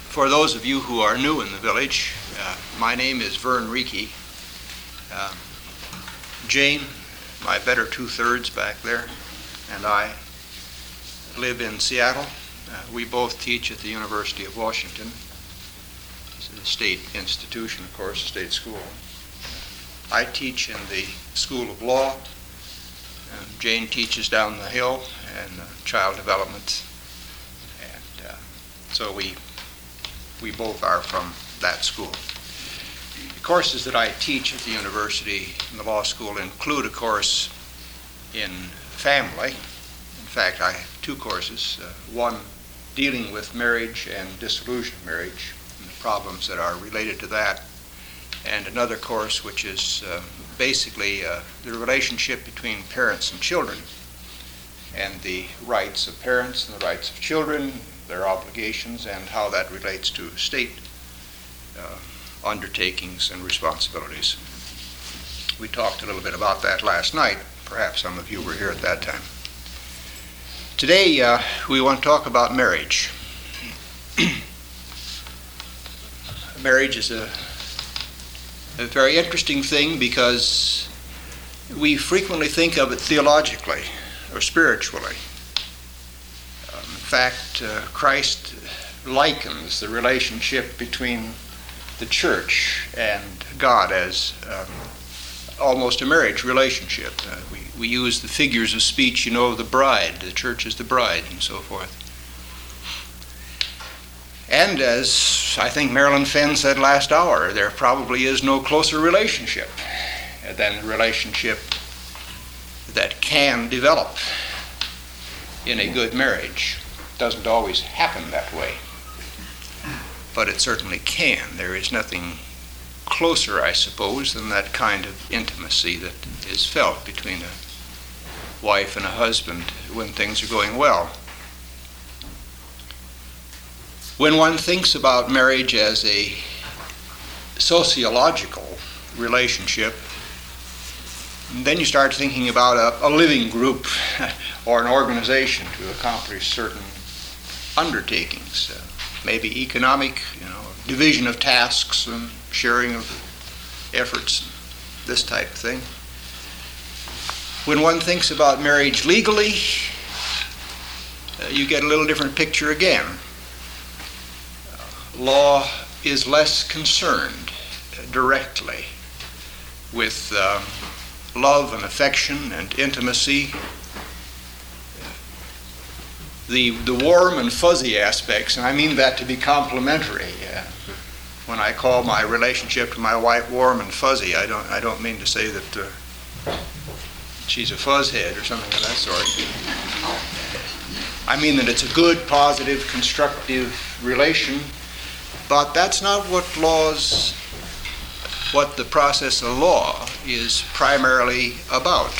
For those of you who are new in the village, my name is Vern Reiki. Jane, my better two-thirds back there, and I live in Seattle. We both teach at the University of Washington. It's a state institution, of course, a state school. I teach in the School of Law. Jane teaches down the hill in child development. And so we both are from that school. The courses that I teach at the university and the law school include a course in family. In fact, I have two courses, one dealing with marriage and dissolution of marriage and the problems that are related to that, and another course which is basically the relationship between parents and children and the rights of parents and the rights of children, their obligations, and how that relates to state undertakings and responsibilities. We talked a little bit about that last night. Perhaps some of you were here at that time. Today we want to talk about marriage. Marriage is a very interesting thing because we frequently think of it theologically or spiritually. In fact, Christ likens the relationship between the church and God as almost a marriage relationship. We use the figures of speech, of the bride. The church is the bride and so forth. And as I think Marilyn Fenn said last hour, there probably is no closer relationship than the relationship that can develop in a good marriage. It doesn't always happen that way, but it certainly can. There is nothing closer, I suppose, than that kind of intimacy that is felt between a wife and a husband when things are going well. When one thinks about marriage as a sociological relationship, then you start thinking about a living group or an organization to accomplish certain undertakings, maybe economic, division of tasks and sharing of efforts, this type of thing. When one thinks about marriage legally, you get a little different picture again. Law is less concerned directly with love and affection and intimacy. The warm and fuzzy aspects, and I mean that to be complimentary. When I call my relationship to my wife warm and fuzzy, I don't mean to say that she's a fuzzhead or something of that sort. I mean that it's a good, positive, constructive relation. But that's not what the process of law is primarily about.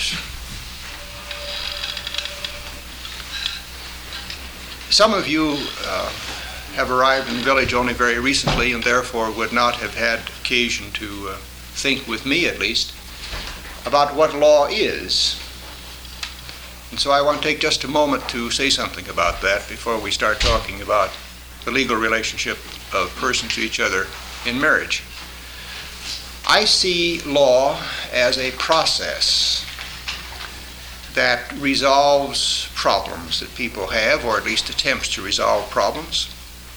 Some of you have arrived in the village only very recently and therefore would not have had occasion to think with me, at least, about what law is. And so I want to take just a moment to say something about that before we start talking about the legal relationship of persons to each other in marriage. I see law as a process that resolves problems that people have, or at least attempts to resolve problems.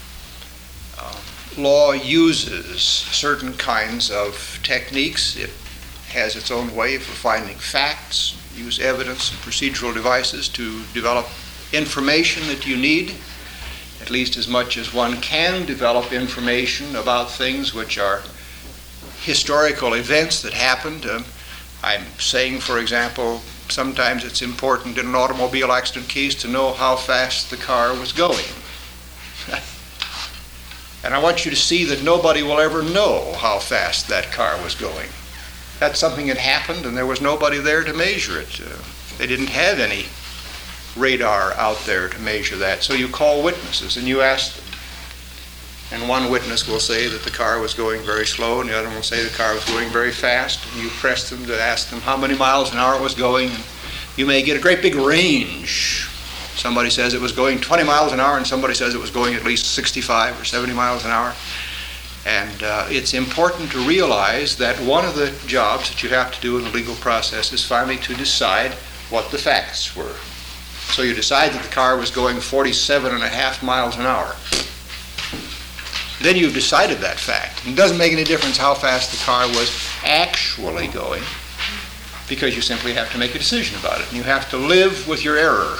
Law uses certain kinds of techniques. It has its own way for finding facts, use evidence and procedural devices to develop information that you need, at least as much as one can develop information about things which are historical events that happened. I'm saying, for example, sometimes it's important in an automobile accident case to know how fast the car was going. And I want you to see that nobody will ever know how fast that car was going. That's something that happened and there was nobody there to measure it. They didn't have any radar out there to measure that. So you call witnesses and you ask them. And one witness will say that the car was going very slow, and the other one will say the car was going very fast. And you press them to ask them how many miles an hour it was going. And you may get a great big range. Somebody says it was going 20 miles an hour, and somebody says it was going at least 65 or 70 miles an hour. And it's important to realize that one of the jobs that you have to do in the legal process is finally to decide what the facts were. So you decide that the car was going 47.5 miles an hour. Then you've decided that fact. It doesn't make any difference how fast the car was actually going, because you simply have to make a decision about it. And you have to live with your error.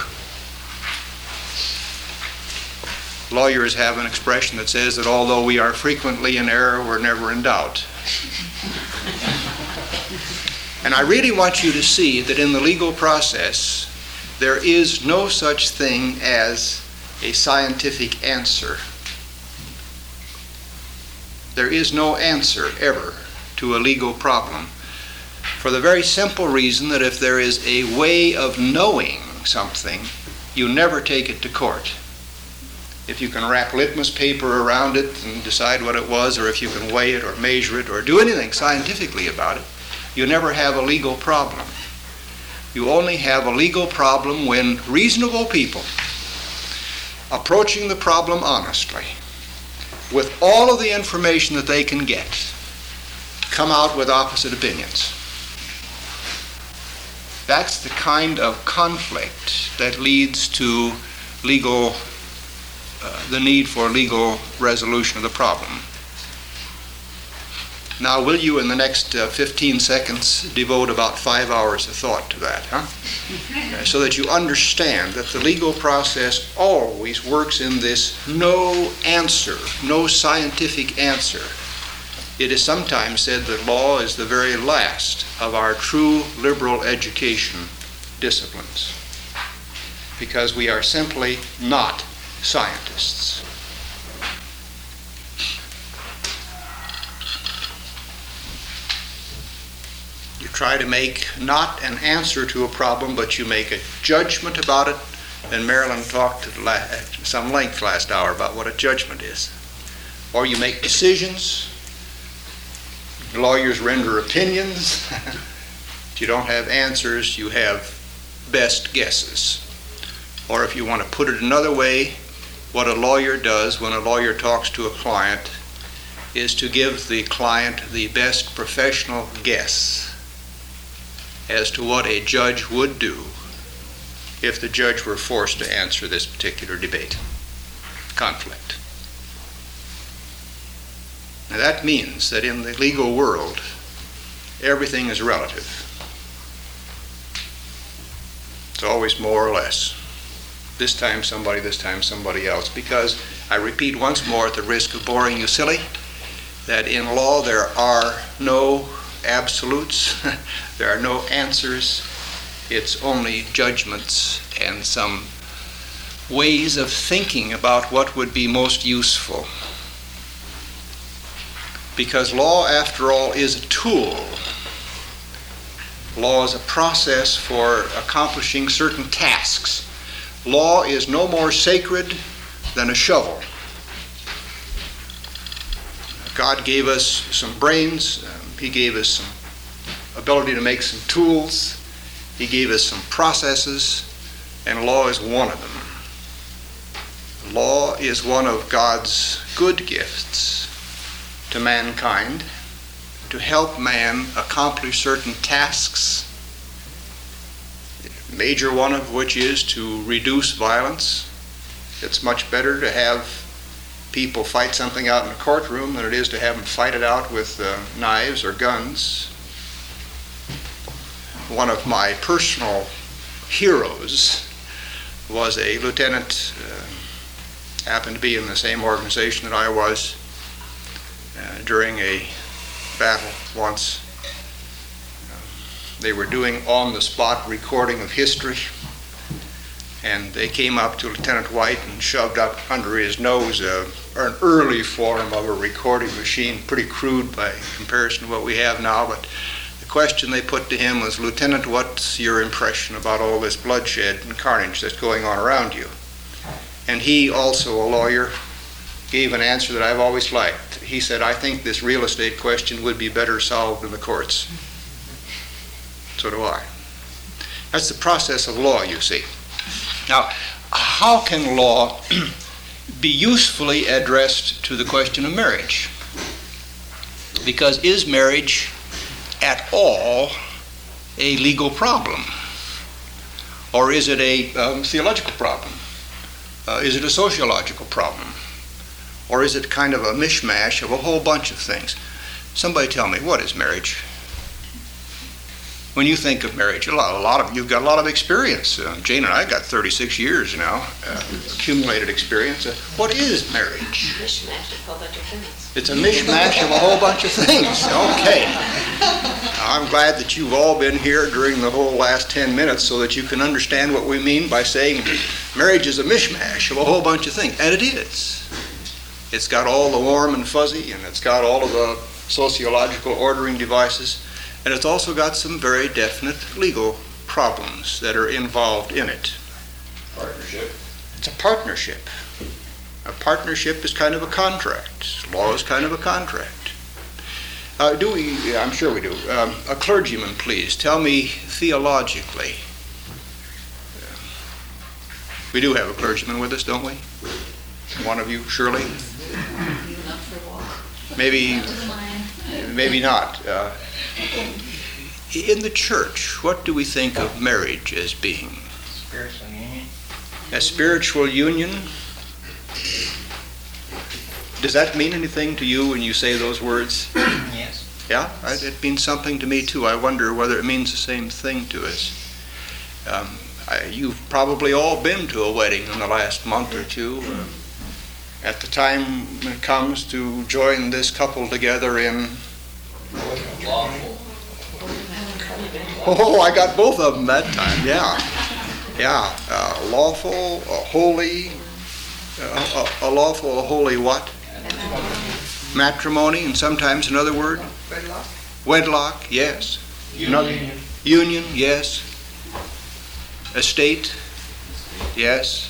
Lawyers have an expression that says that although we are frequently in error, we're never in doubt. And I really want you to see that in the legal process, there is no such thing as a scientific answer. There is no answer ever to a legal problem, for the very simple reason that if there is a way of knowing something, you never take it to court. If you can wrap litmus paper around it and decide what it was, or if you can weigh it or measure it or do anything scientifically about it, you never have a legal problem. You only have a legal problem when reasonable people, approaching the problem honestly, with all of the information that they can get, come out with opposite opinions. That's the kind of conflict that leads to the need for legal resolution of the problem. Now, will you in the next 15 seconds devote about 5 hours of thought to that, so that you understand that the legal process always works in this no answer, no scientific answer. It is sometimes said that law is the very last of our true liberal education disciplines, because we are simply not scientists. You try to make not an answer to a problem, but you make a judgment about it. And Marilyn talked at some length last hour about what a judgment is. Or you make decisions. Lawyers render opinions. If you don't have answers, you have best guesses. Or if you want to put it another way, what a lawyer does when a lawyer talks to a client is to give the client the best professional guess as to what a judge would do if the judge were forced to answer this particular debate, conflict. Now that means that in the legal world, everything is relative. It's always more or less. This time somebody else. Because, I repeat once more at the risk of boring you silly, that in law there are no absolutes, there are no answers. It's only judgments and some ways of thinking about what would be most useful. Because law, after all, is a tool. Law is a process for accomplishing certain tasks. Law is no more sacred than a shovel. God gave us some brains. He gave us some ability to make some tools. He gave us some processes, and law is one of them. Law is one of God's good gifts to mankind to help man accomplish certain tasks, the major one of which is to reduce violence. It's much better to have people fight something out in a courtroom than it is to have them fight it out with knives or guns. One of my personal heroes was a lieutenant, happened to be in the same organization that I was during a battle once. They were doing on-the-spot recording of history, and they came up to Lieutenant White and shoved up under his nose an early form of a recording machine, pretty crude by comparison to what we have now, but the question they put to him was, "Lieutenant, what's your impression about all this bloodshed and carnage that's going on around you?" And he, also a lawyer, gave an answer that I've always liked. He said, "I think this real estate question would be better solved in the courts." So do I. That's the process of law, you see. Now, how can law be usefully addressed to the question of marriage? Because is marriage at all a legal problem? Or is it a theological problem? Is it a sociological problem? Or is it kind of a mishmash of a whole bunch of things? Somebody tell me, what is marriage? When you think of marriage, you've got a lot of experience. Jane and I got 36 years now, accumulated experience. What is marriage? Mishmash of a whole bunch of things. It's a mishmash of a whole bunch of things. Okay. I'm glad that you've all been here during the whole last 10 minutes so that you can understand what we mean by saying marriage is a mishmash of a whole bunch of things. And it is. It's got all the warm and fuzzy, and it's got all of the sociological ordering devices. And it's also got some very definite legal problems that are involved in it. Partnership. It's a partnership. A partnership is kind of a contract. Law is kind of a contract. I'm sure we do. A clergyman, please, tell me theologically. We do have a clergyman with us, don't we? One of you, surely? Maybe not. In the church, what do we think of marriage as being? Spiritual union. A spiritual union? Does that mean anything to you when you say those words? Yes. Yeah, it means something to me too. I wonder whether it means the same thing to us. You've probably all been to a wedding in the last month or two. At the time it comes to join this couple together in... Lawful. Oh, I got both of them that time, yeah. Yeah, lawful, holy, a lawful, a holy what? Matrimony, and sometimes another word? Wedlock. Wedlock, yes. Union. Union, yes. Estate, yes.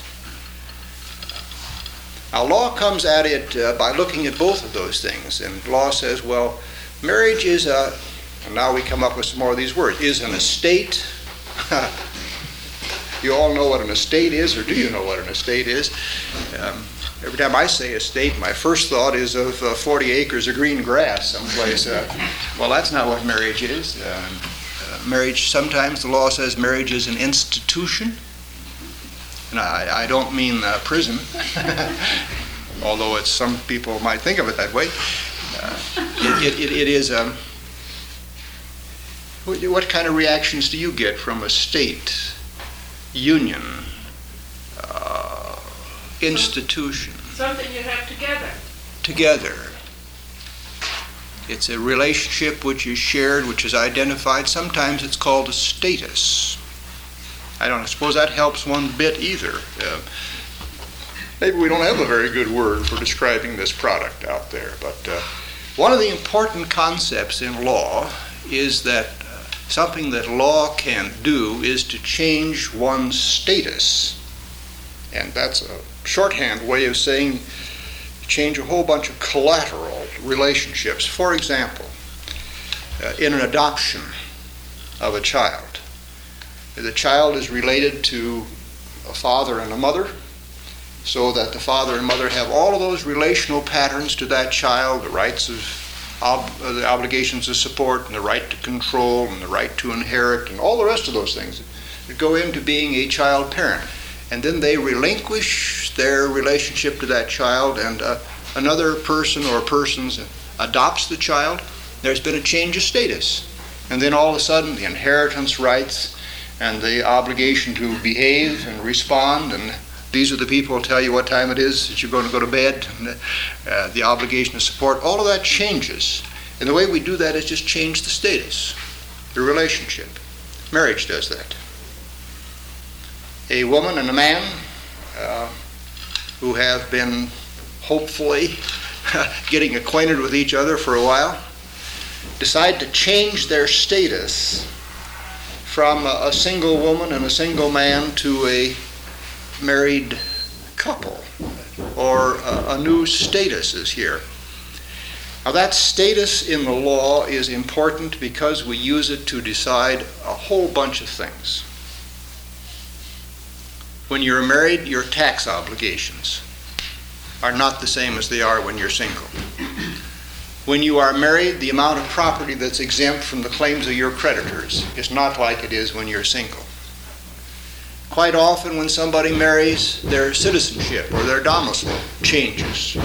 Now, law comes at it by looking at both of those things, and law says, well, marriage is and now we come up with some more of these words, is an estate. You all know what an estate is, or do you know what an estate is? Every time I say estate, my first thought is of 40 acres of green grass someplace. Well, that's not what marriage is. Marriage, sometimes the law says marriage is an institution. And I don't mean prison, although some people might think of it that way. It is... what kind of reactions do you get from a state, union, institution? Something you have together. Together. It's a relationship which is shared, which is identified. Sometimes it's called a status. I don't suppose that helps one bit either. Maybe we don't have a very good word for describing this product out there, but one of the important concepts in law is that something that law can do is to change one's status. And that's a shorthand way of saying change a whole bunch of collateral relationships. For example, in an adoption of a child, the child is related to a father and a mother, so that the father and mother have all of those relational patterns to that child, the rights of the obligations of support, and the right to control, and the right to inherit, and all the rest of those things that go into being a child parent. And then they relinquish their relationship to that child, and another person or persons adopts the child. There's been a change of status. And then all of a sudden, the inheritance rights and the obligation to behave and respond, and these are the people who tell you what time it is that you're going to go to bed, and the obligation to support, all of that changes. And the way we do that is just change the status, the relationship. Marriage does that. A woman and a man who have been hopefully getting acquainted with each other for a while decide to change their status from a single woman and a single man to a married couple, or a new status is here. Now, that status in the law is important because we use it to decide a whole bunch of things. When you're married, your tax obligations are not the same as they are when you're single. When you are married, the amount of property that's exempt from the claims of your creditors is not like it is when you're single. Quite often when somebody marries, their citizenship or their domicile changes.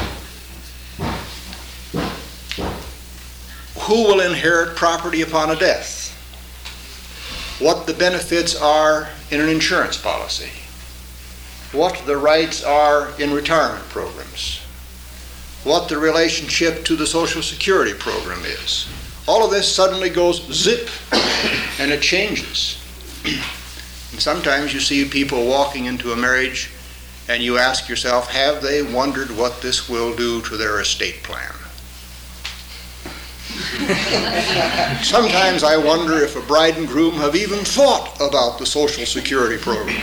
Who will inherit property upon a death? What the benefits are in an insurance policy? What the rights are in retirement programs? What the relationship to the Social Security program is? All of this suddenly goes zip, and it changes. And sometimes you see people walking into a marriage and you ask yourself, have they wondered what this will do to their estate plan? Sometimes I wonder if a bride and groom have even thought about the Social Security program.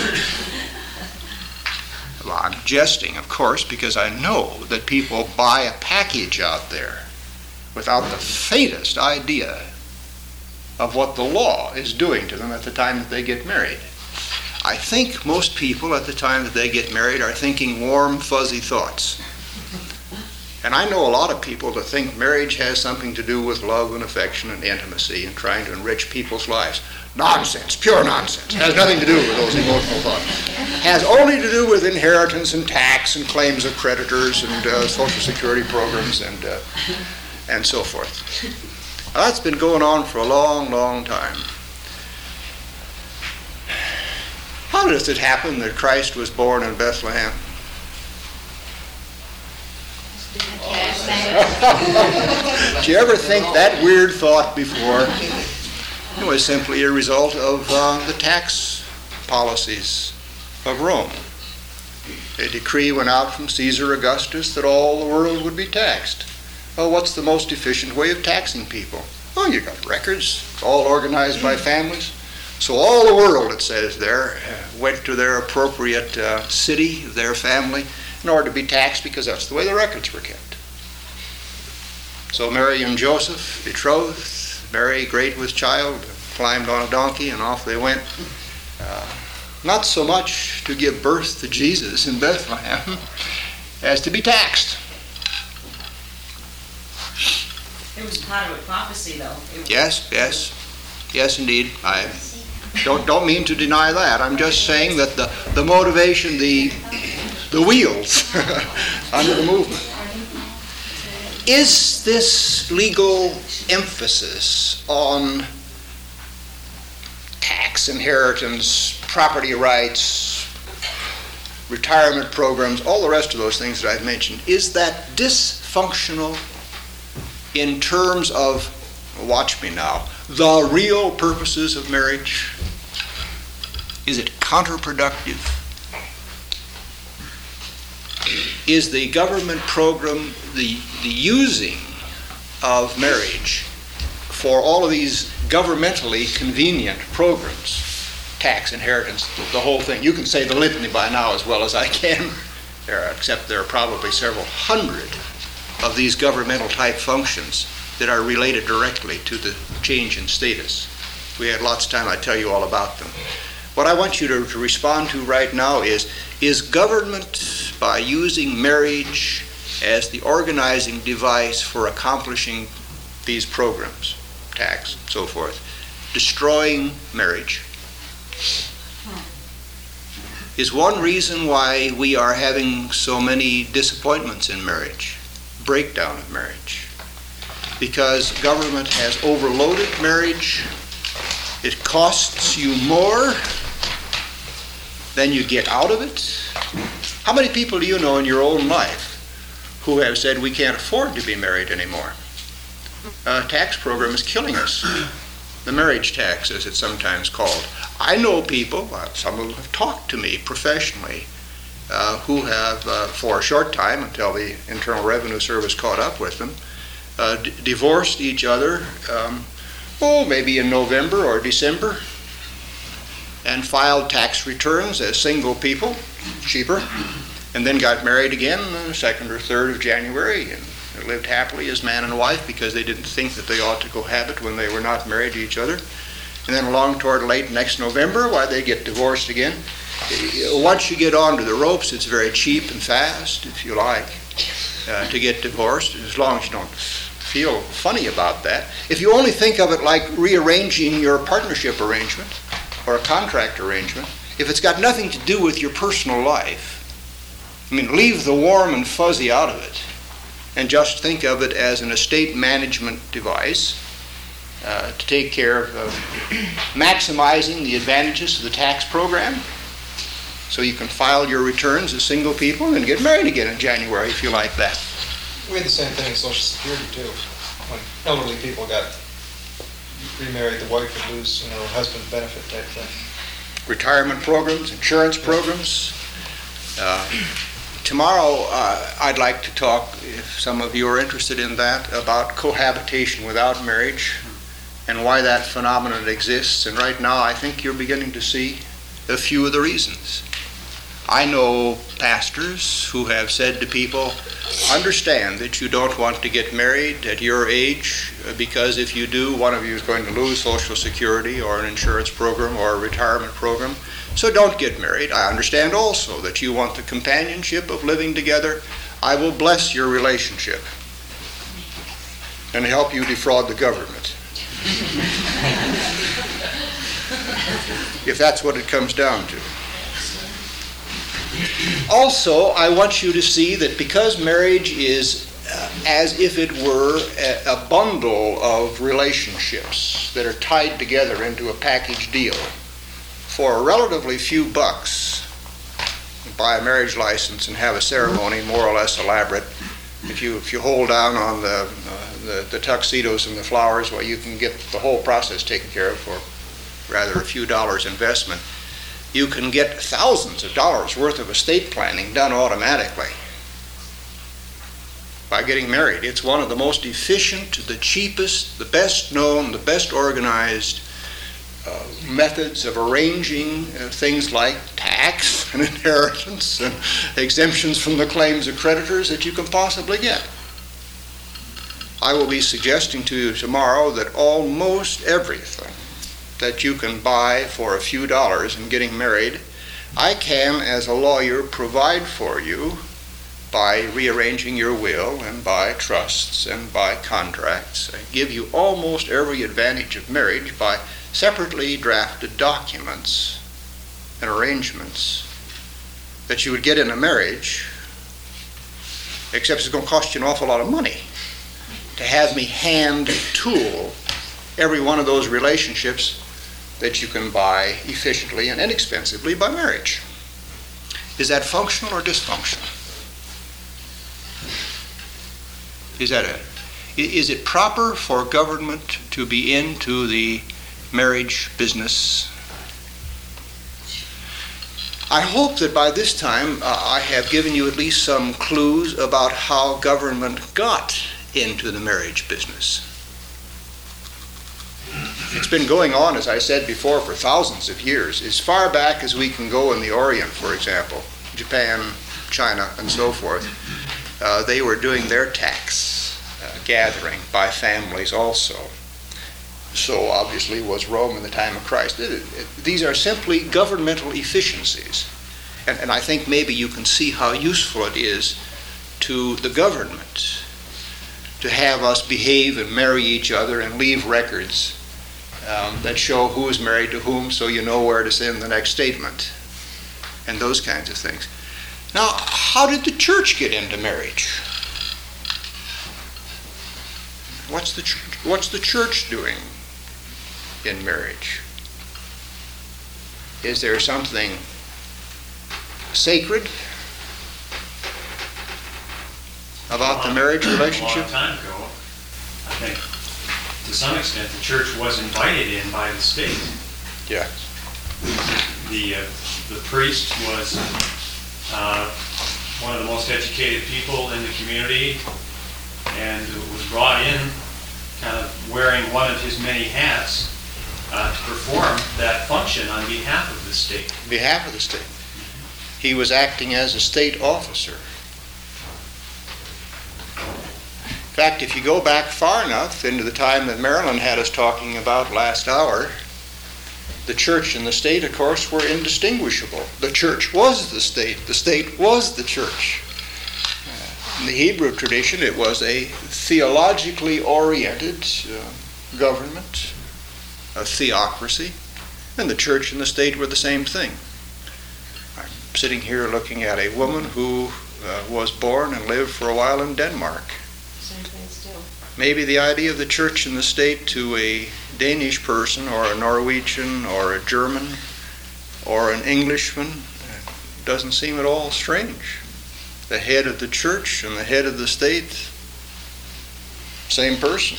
Well, I'm jesting, of course, because I know that people buy a package out there without the faintest idea of what the law is doing to them at the time that they get married. I think most people at the time that they get married are thinking warm, fuzzy thoughts. And I know a lot of people that think marriage has something to do with love and affection and intimacy and trying to enrich people's lives. Nonsense, pure nonsense. It has nothing to do with those emotional thoughts. It has only to do with inheritance and tax and claims of creditors and Social Security programs and so forth. Now, that's been going on for a long, long time. How does it happen that Christ was born in Bethlehem? Did you ever think that weird thought before? It was simply a result of the tax policies of Rome. A decree went out from Caesar Augustus that all the world would be taxed. Well, what's the most efficient way of taxing people? Oh, you got records, all organized by families. So all the world, it says there, went to their appropriate city, their family, in order to be taxed because that's the way the records were kept. So Mary and Joseph, betrothed, Mary, great with child, climbed on a donkey and off they went. Not so much to give birth to Jesus in Bethlehem as to be taxed. It was part of a prophecy, though. Yes, indeed. I don't mean to deny that. I'm just saying that the motivation, the wheels under the movement. Is this legal emphasis on tax, inheritance, property rights, retirement programs, all the rest of those things that I've mentioned, is that dysfunctional in terms of, watch me now, the real purposes of marriage? Is it counterproductive? Is the government program, the using of marriage for all of these governmentally convenient programs, tax, inheritance, the whole thing? You can say the litany by now as well as I can, except there are probably several hundred of these governmental type functions that are related directly to the change in status. If we had lots of time, I'd tell you all about them. What I want you to respond to right now is government, by using marriage as the organizing device for accomplishing these programs, tax, so forth, destroying marriage? Is one reason why we are having so many disappointments in marriage, breakdown of marriage? Because government has overloaded marriage. It costs you more than you get out of it. How many people do you know in your own life who have said we can't afford to be married anymore? Tax program is killing us. The marriage tax, as it's sometimes called. I know people, some of them have talked to me professionally, who have, for a short time, until the Internal Revenue Service caught up with them, divorced each other, maybe in November or December, and filed tax returns as single people, cheaper, and then got married again the 2nd or 3rd of January, and lived happily as man and wife because they didn't think that they ought to cohabit when they were not married to each other. And then along toward late next November, why they get divorced again. Once you get onto the ropes, it's very cheap and fast, if you like, to get divorced, as long as you don't feel funny about that. If you only think of it like rearranging your partnership arrangement or a contract arrangement, if it's got nothing to do with your personal life, I mean, leave the warm and fuzzy out of it and just think of it as an estate management device to take care of maximizing the advantages of the tax program, so you can file your returns as single people and get married again in January if you like that. We had the same thing in Social Security too. When elderly people got remarried, the wife would lose, her husband's benefit type thing. Retirement programs, insurance programs. Tomorrow I'd like to talk, if some of you are interested in that, about cohabitation without marriage and why that phenomenon exists. And right now I think you're beginning to see a few of the reasons. I know pastors who have said to people, understand that you don't want to get married at your age because if you do, one of you is going to lose Social Security or an insurance program or a retirement program. So don't get married. I understand also that you want the companionship of living together. I will bless your relationship and help you defraud the government. If that's what it comes down to. Also, I want you to see that because marriage is as if it were a bundle of relationships that are tied together into a package deal, for a relatively few bucks, buy a marriage license and have a ceremony more or less elaborate. If you hold down on the tuxedos and the flowers, well, you can get the whole process taken care of for rather a few dollars investment. You can get thousands of dollars worth of estate planning done automatically by getting married. It's one of the most efficient, the cheapest, the best known, the best organized methods of arranging things like tax and inheritance and exemptions from the claims of creditors that you can possibly get. I will be suggesting to you tomorrow that almost everything that you can buy for a few dollars in getting married, I can, as a lawyer, provide for you by rearranging your will and by trusts and by contracts. I give you almost every advantage of marriage by separately drafted documents and arrangements that you would get in a marriage, except it's going to cost you an awful lot of money to have me hand tool every one of those relationships that you can buy efficiently and inexpensively by marriage. Is that functional or dysfunctional? Is it proper for government to be into the marriage business? I hope that by this time I have given you at least some clues about how government got into the marriage business. It's been going on, as I said before, for thousands of years, as far back as we can go in the Orient, for example, Japan, China, and so forth. They were doing their tax gathering by families also. So obviously was Rome in the time of Christ. These are simply governmental efficiencies. And I think maybe you can see how useful it is to the government to have us behave and marry each other and leave records that show who is married to whom, so you know where to send the next statement, and those kinds of things. Now, how did the church get into marriage? What's the church doing in marriage? Is there something sacred about the marriage relationship? A long time ago, I think, to some extent, the church was invited in by the state. Yeah. The priest was one of the most educated people in the community and was brought in kind of wearing one of his many hats to perform that function on behalf of the state. On behalf of the state. He was acting as a state officer. In fact, if you go back far enough into the time that Marilyn had us talking about last hour, The church and the state, of course, were indistinguishable. The church was the state was the church. In the Hebrew tradition, it was a theologically oriented government, a theocracy, and the church and the state were the same thing. I'm sitting here looking at a woman who was born and lived for a while in Denmark. Same thing still. Maybe the idea of the church and the state to a Danish person or a Norwegian or a German or an Englishman doesn't seem at all strange. The head of the church and the head of the state, same person.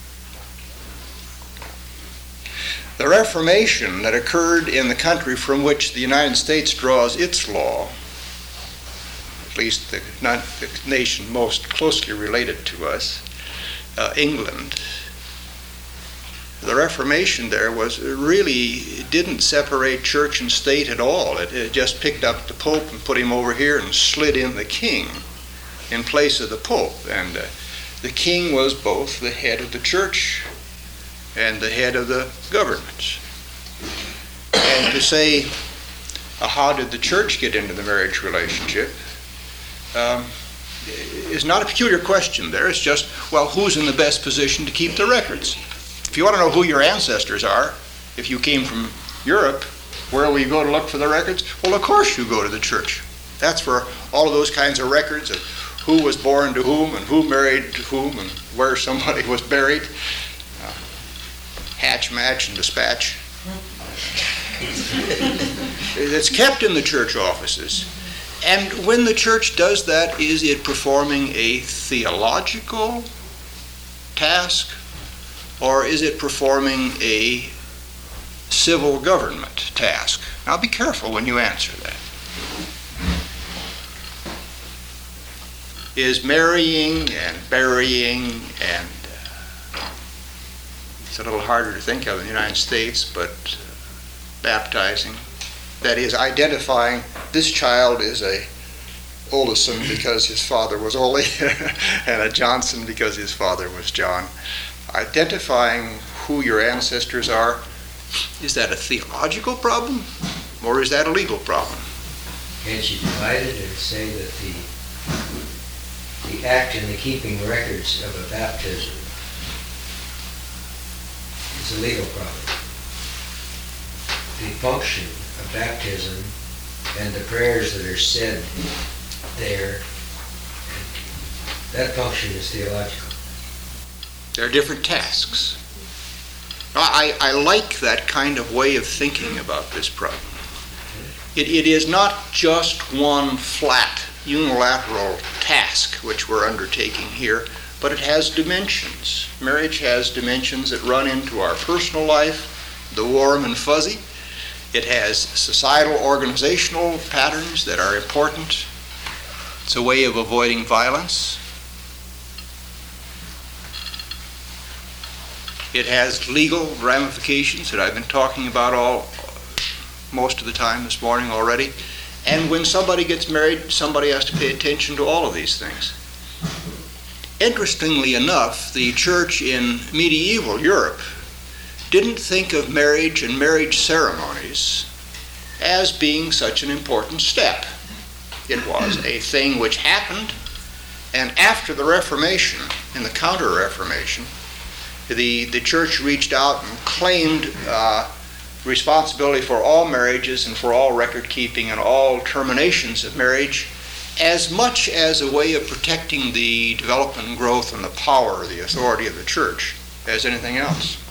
The Reformation that occurred in the country from which the United States draws its law, at least the nation most closely related to us, England, the Reformation there was really didn't separate church and state at all. It just picked up the Pope and put him over here and slid in the king in place of the Pope. And the king was both the head of the church and the head of the government. And to say, how did the church get into the marriage relationship, is not a peculiar question there. It's just, well, who's in the best position to keep the records? If you want to know who your ancestors are, if you came from Europe, where will you go to look for the records? Well, of course you go to the church. That's where all of those kinds of records of who was born to whom and who married to whom and where somebody was buried, hatch, match, and dispatch. It's kept in the church offices. And when the church does that, is it performing a theological task, or is it performing a civil government task? Now be careful when you answer that. Is marrying and burying and it's a little harder to think of in the United States, but baptizing, that is identifying this child is a Oleson because his father was Ole and a Johnson because his father was John. Identifying who your ancestors are, is that a theological problem or is that a legal problem? Can't you divide it and say that the act in the keeping records of a baptism is a legal problem? The function of baptism and the prayers that are said there, that function is theological. There are different tasks. I like that kind of way of thinking about this problem. It is not just one flat, unilateral task which we're undertaking here, but it has dimensions. Marriage has dimensions that run into our personal life, the warm and fuzzy. It has societal organizational patterns that are important. It's a way of avoiding violence. It has legal ramifications that I've been talking about most of the time this morning already. And when somebody gets married, somebody has to pay attention to all of these things. Interestingly enough, the church in medieval Europe didn't think of marriage and marriage ceremonies as being such an important step. It was a thing which happened, and after the Reformation, in the Counter-Reformation, the church reached out and claimed responsibility for all marriages and for all record keeping and all terminations of marriage, as much as a way of protecting the development and growth and the power, the authority of the church, as anything else.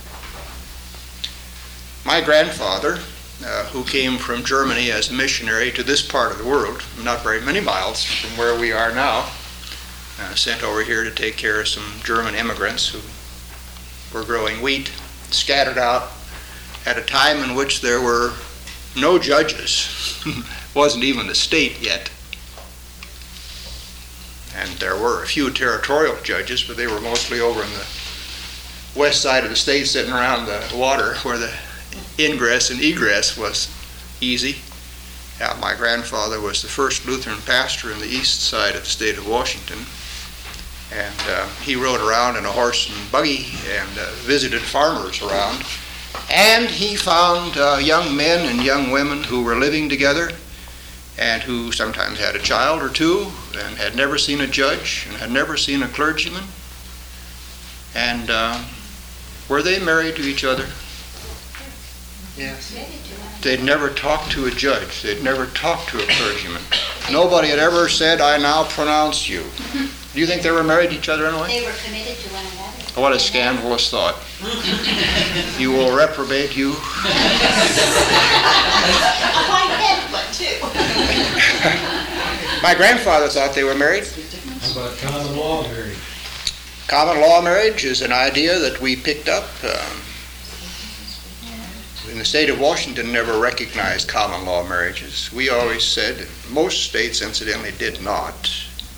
My grandfather, who came from Germany as a missionary to this part of the world, not very many miles from where we are now, sent over here to take care of some German immigrants who were growing wheat, scattered out at a time in which there were no judges. Wasn't even a state yet. And there were a few territorial judges, but they were mostly over in the west side of the state, sitting around the water where the ingress and egress was easy. My grandfather was the first Lutheran pastor in the east side of the state of Washington. And he rode around in a horse and buggy and visited farmers around. And he found young men and young women who were living together and who sometimes had a child or two and had never seen a judge and had never seen a clergyman. And were they married to each other? Yes. They'd never talked to a judge. They'd never talked to a clergyman. Nobody had ever said, "I now pronounce you." Do you think they were married to each other anyway? They were committed to one another. What a scandalous thought. You will reprobate, you. My grandfather thought they were married. How about common law marriage? Common law marriage is an idea that we picked up. In the state of Washington never recognized common law marriages. We always said, most states incidentally did not.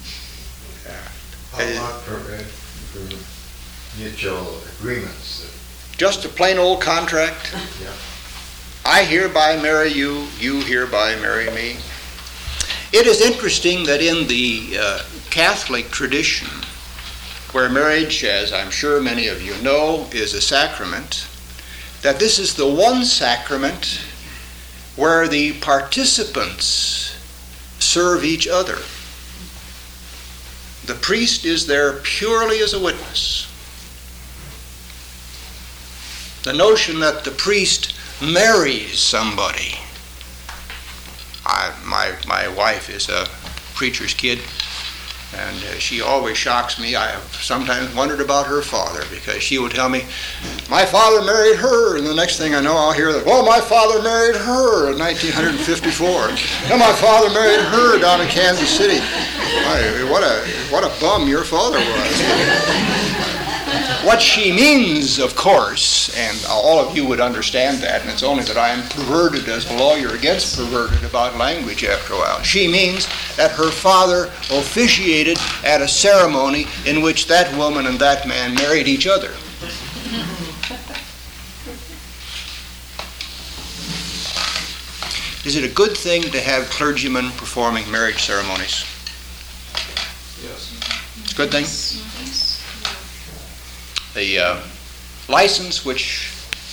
How about for mutual agreements? Just a plain old contract. Yeah. I hereby marry you, you hereby marry me. It is interesting that in the Catholic tradition, where marriage, as I'm sure many of you know, is a sacrament, that this is the one sacrament where the participants serve each other. The priest is there purely as a witness. The notion that the priest marries somebody. My wife is a preacher's kid, and she always shocks me. I have sometimes wondered about her father, because she would tell me, "My father married her," and the next thing I know I'll hear that, "Well, my father married her in 1954. And my father married her down in Kansas City." What a bum your father was. What she means, of course, and all of you would understand that, and it's only that I am perverted as a lawyer gets perverted about language after a while. She means that her father officiated at a ceremony in which that woman and that man married each other. Is it a good thing to have clergymen performing marriage ceremonies? Yes. It's a good thing. The license which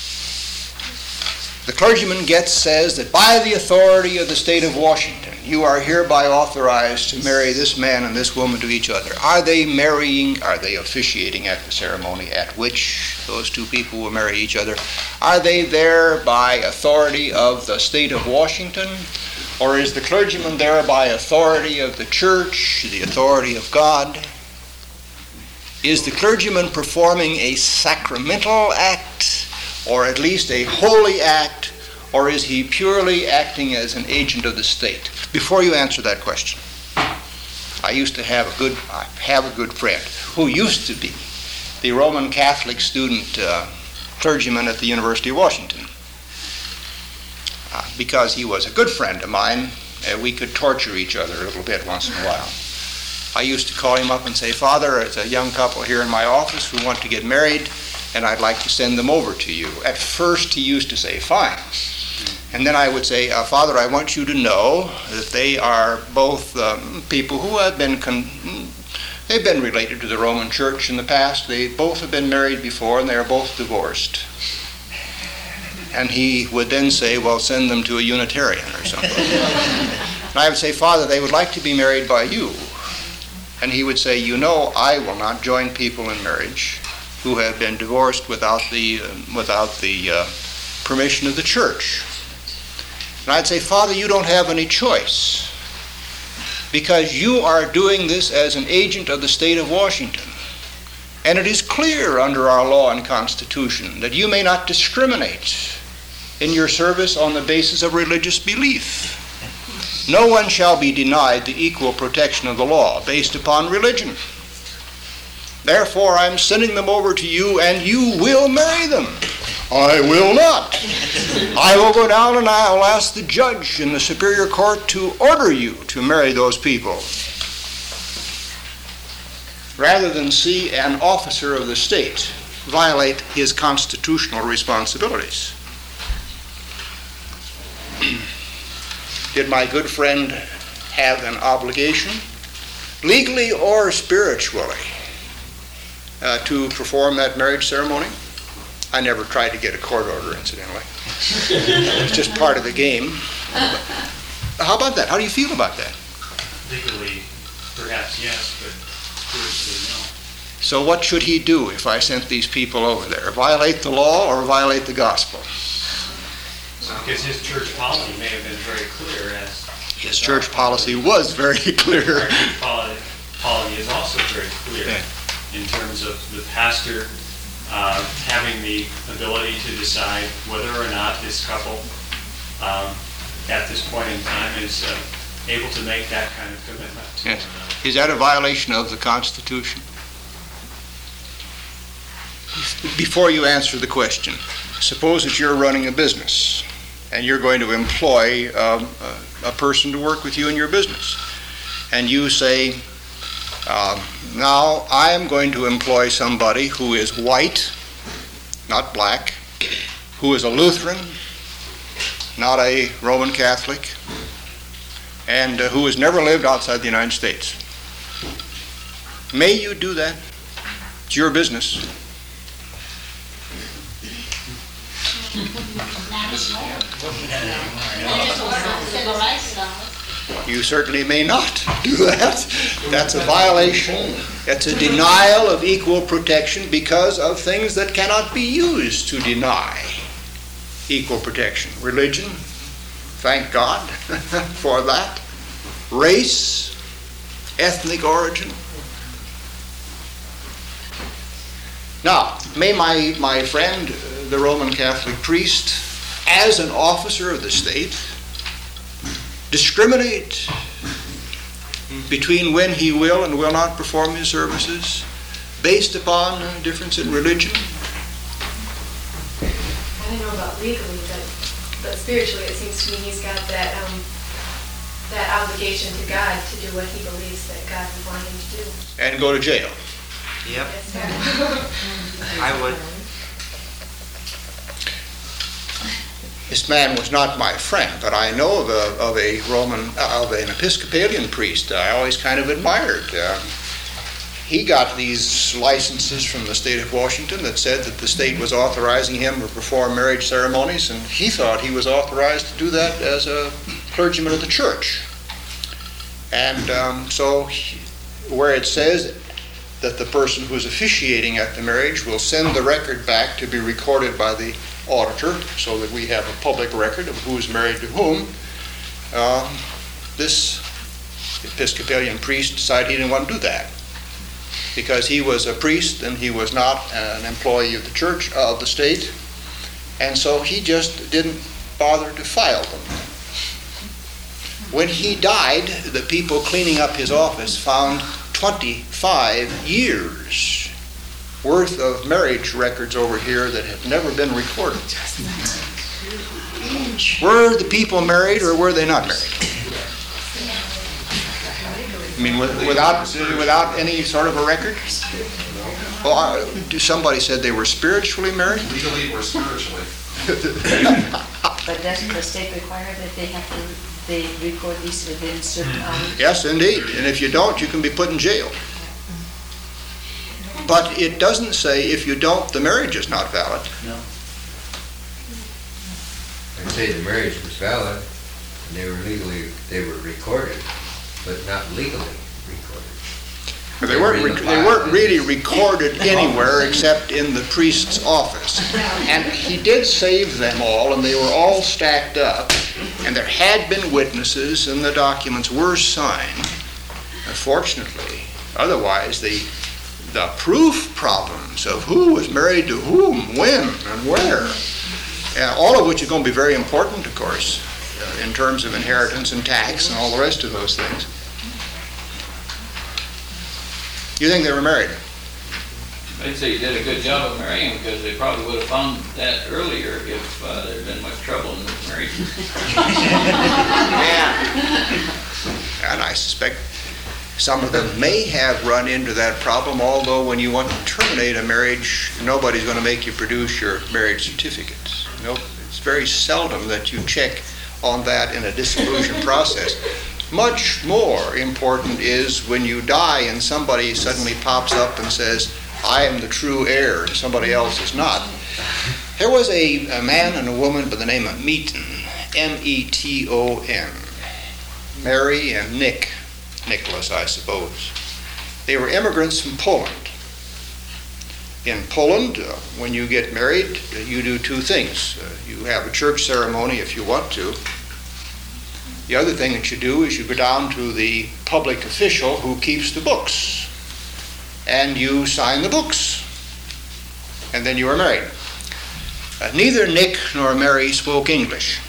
the clergyman gets says that by the authority of the state of Washington, you are hereby authorized to marry this man and this woman to each other. Are they marrying? Are they officiating at the ceremony at which those two people will marry each other? Are they there by authority of the state of Washington? Or is the clergyman there by authority of the church, the authority of God? Is the clergyman performing a sacramental act, or at least a holy act, or is he purely acting as an agent of the state? Before you answer that question, I have a good friend who used to be the Roman Catholic student clergyman at the University of Washington. Because he was a good friend of mine, we could torture each other a little bit once in a while. I used to call him up and say, "Father, there's a young couple here in my office who want to get married, and I'd like to send them over to you." At first he used to say, "Fine." And then I would say, "Father, I want you to know that they are both people who have they've been related to the Roman Church in the past. They both have been married before, and they are both divorced." And he would then say, "Well, send them to a Unitarian or something." And I would say, "Father, they would like to be married by you." And he would say, "You know, I will not join people in marriage who have been divorced without the permission of the church." And I'd say, "Father, you don't have any choice, because you are doing this as an agent of the state of Washington. And it is clear under our law and Constitution that you may not discriminate in your service on the basis of religious belief. No one shall be denied the equal protection of the law based upon religion. Therefore, I'm sending them over to you, and you will marry them." "I will not. I will go down and I will ask the judge in the Superior Court to order you to marry those people." Rather than see an officer of the state violate his constitutional responsibilities. Did my good friend have an obligation, legally or spiritually, to perform that marriage ceremony? I never tried to get a court order, incidentally. It's just part of the game. How about that? How do you feel about that? Legally, perhaps yes, but spiritually, no. So what should he do if I sent these people over there? Violate the law or violate the gospel? Because his church policy may have been very clear as... His church policy was very clear. Our church policy is also very clear Yeah. in terms of the pastor having the ability to decide whether or not this couple at this point in time is able to make that kind of commitment. Yes. Is that a violation of the Constitution? Before you answer the question, suppose that you're running a business and you're going to employ a person to work with you in your business. And you say, now I am going to employ somebody who is white, not black, who is a Lutheran, not a Roman Catholic, and who has never lived outside the United States. May you do that? It's your business. You certainly may not do that. That's a violation. That's a denial of equal protection because of things that cannot be used to deny equal protection. Religion, thank God for that. Race, ethnic origin. Now, may my friend, the Roman Catholic priest, as an officer of the state, discriminate between when he will and will not perform his services based upon a difference in religion? I don't know about legally, but spiritually it seems to me he's got that that obligation to God to do what he believes that God would want him to do. And go to jail. Yep, Yes, sir. I would. This man was not my friend, but I know of an Episcopalian priest I always kind of admired. He got these licenses from the state of Washington that said that the state was authorizing him to perform marriage ceremonies, and he thought he was authorized to do that as a clergyman of the church. And where it says that the person who is officiating at the marriage will send the record back to be recorded by the auditor so that we have a public record of who is married to whom, this Episcopalian priest decided he didn't want to do that because he was a priest and he was not an employee of the church, of the state, and so he just didn't bother to file them. When he died, the people cleaning up his office found 25 years worth of marriage records over here that have never been recorded. Were the people married or were they not married? I mean, without any sort of a record? Well, somebody said they were spiritually married? Legally or spiritually. But doesn't the state require that they record these within certain hours? Yes, indeed. And if you don't, you can be put in jail. But it doesn't say if you don't, the marriage is not valid. No. I'd say the marriage was valid, and they were recorded, but not legally recorded. They weren't really recorded anywhere except in the priest's office. And he did save them all, and they were all stacked up, and there had been witnesses, and the documents were signed. Fortunately, otherwise the proof problems of who was married to whom, when, and where, all of which is going to be very important, of course, in terms of inheritance and tax and all the rest of those things. You think they were married? I'd say you did a good job of marrying because they probably would have found that earlier if there had been much trouble in the marriage. And I suspect some of them may have run into that problem, although when you want to terminate a marriage, nobody's going to make you produce your marriage certificates. It's very seldom that you check on that in a dissolution process. Much more important is when you die and somebody suddenly pops up and says, I am the true heir and somebody else is not. There was a man and a woman by the name of Meton, M-E-T-O-N, Mary and Nicholas, I suppose. They were immigrants from Poland. In Poland, when you get married, you do two things. You have a church ceremony if you want to. The other thing that you do is you go down to the public official who keeps the books, and you sign the books, and then you are married. Neither Nick nor Mary spoke English.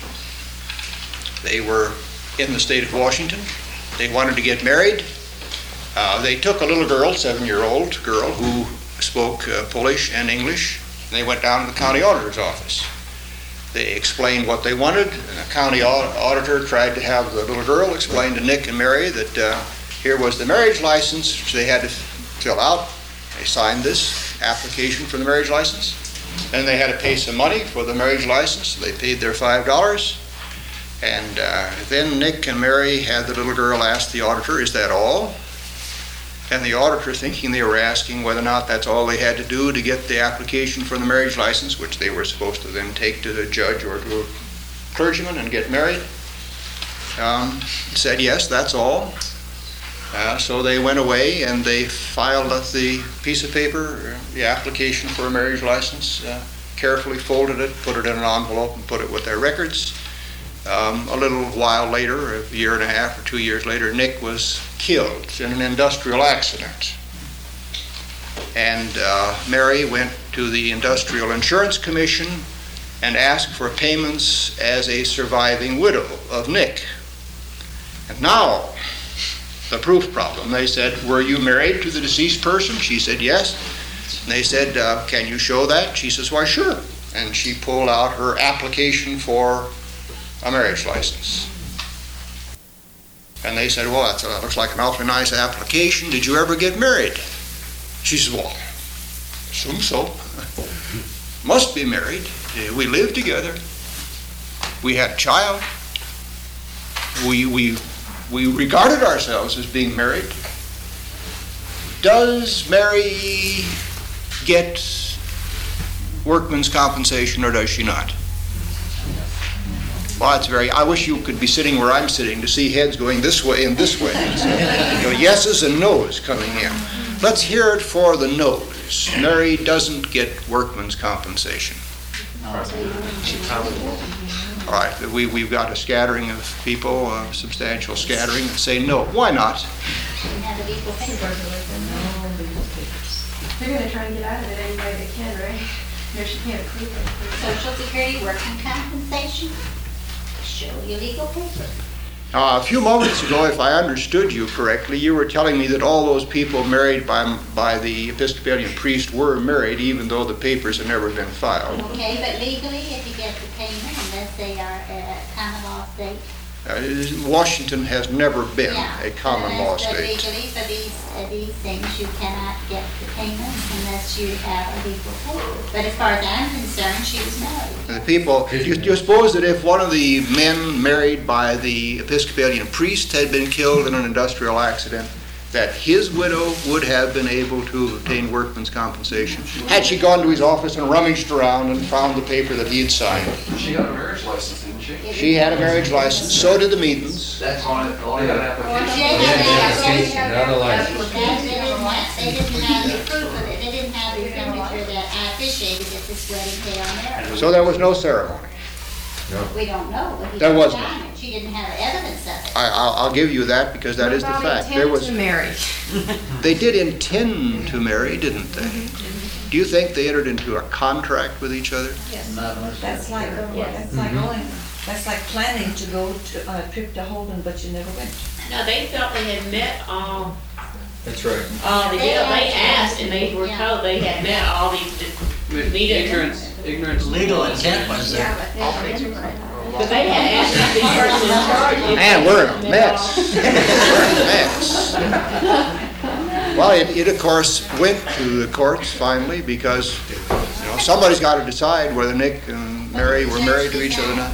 They were in the state of Washington. They wanted to get married. They took a little girl, 7-year-old girl, who spoke Polish and English, and they went down to the county auditor's office. They explained what they wanted, and the county auditor tried to have the little girl explain to Nick and Mary that here was the marriage license which they had to fill out. They signed this application for the marriage license. Then they had to pay some money for the marriage license. They paid their $5. And then Nick and Mary had the little girl ask the auditor, "Is that all?" And the auditor, thinking they were asking whether or not that's all they had to do to get the application for the marriage license, which they were supposed to then take to the judge or to a clergyman and get married, said, "Yes, that's all." So they went away and they filed the piece of paper, the application for a marriage license, carefully folded it, put it in an envelope, and put it with their records. A little while later, a year and a half or 2 years later, Nick was killed in an industrial accident. And Mary went to the Industrial Insurance Commission and asked for payments as a surviving widow of Nick. And now, the proof problem. They said, "Were you married to the deceased person?" She said, "Yes." And they said, "Can you show that?" She says, "Why, sure." And she pulled out her application for a marriage license. And they said, "Well, that looks like an awfully nice application. Did you ever get married?" She says, "Well, assume so. Must be married. We lived together. We had a child. We regarded ourselves as being married." Does Mary get workman's compensation or does she not? Well, I wish you could be sitting where I'm sitting to see heads going this way and this way. So, yeses and noes coming in. Let's hear it for the noes. Mary doesn't get workman's compensation. All right, we've got a scattering of people, a substantial scattering, that say no. Why not? They're gonna try and get out of it any way they can, right? She can't prove it. Social Security, working compensation, show your legal papers. A few moments ago, if I understood you correctly, you were telling me that all those people married by the Episcopalian priest were married, even though the papers had never been filed. Okay, but legally, if you get the payment, unless they are a common law state. Washington has never been a common law But state. legally, for these things, you cannot get the payment unless you have a legal paper. But as far as I'm concerned, she was married. The people, you suppose that if one of the men married by the Episcopalian priest had been killed in an industrial accident, that his widow would have been able to obtain workman's compensation had she gone to his office and rummaged around and found the paper that he had signed. She got a marriage license, didn't she? She had a marriage license, so did the Meetons. That's all an application. Not a license. They didn't have the proof of it. They didn't have the signature that I officiated at this wedding day on marriage. So there was no ceremony. We don't know, but he There was didn't none. sign it. She didn't have evidence of it. I'll give you that because that is the fact. There was. to marry. They did intend to marry, didn't they? Do you think they entered into a contract with each other? That's like planning to go to a trip to Holden, but you never went. No, they felt they had met all, That's right. they asked and they were told they had met all these needed. Ignorance. Legal intent was there. But they had asked the person in charge. Man, we're in a mess. We're in a mess. Well, it of course went to the courts finally because, somebody's got to decide whether Nick and Mary were married to each other or not.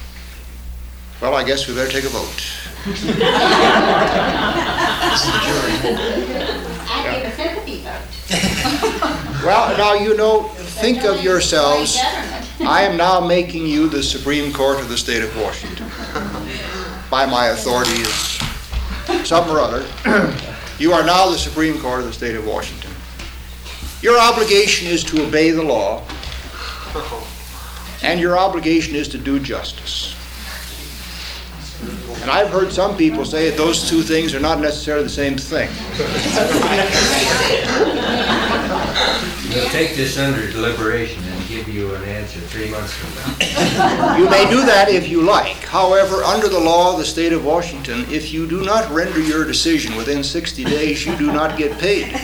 Well, I guess we better take a vote. I give a sympathy vote. Well, now, you know, think of yourselves. I am now making you the Supreme Court of the state of Washington. By my authority as something or other. You are now the Supreme Court of the state of Washington. Your obligation is to obey the law, and your obligation is to do justice. And I've heard some people say that those two things are not necessarily the same thing. We'll take this under deliberation and give you an answer 3 months from now. You may do that if you like. However, under the law of the state of Washington, if you do not render your decision within 60 days, you do not get paid.